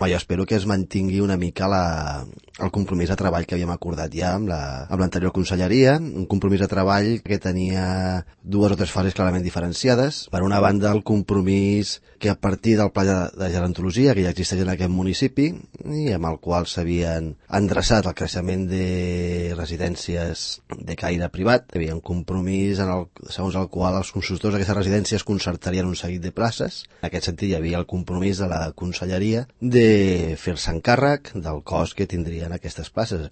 jo espero que es mantingui una mica el compromís de treball que havíem acordat ja amb l'anterior conselleria, un compromís de treball que tenia 2 o 3 fases clarament diferenciades. Per una banda, el compromís que a partir del pla de gerontologia que ja existeix en aquest municipi i amb el qual s'havien endreçat el creixement de residències de caire privat, hi havia un compromís segons el qual els constructors d'aquestes residències concertarien un seguit de places. En aquest sentit hi havia el compromís de la conselleria de fer-se encàrrec del cost que tindrien aquestes places.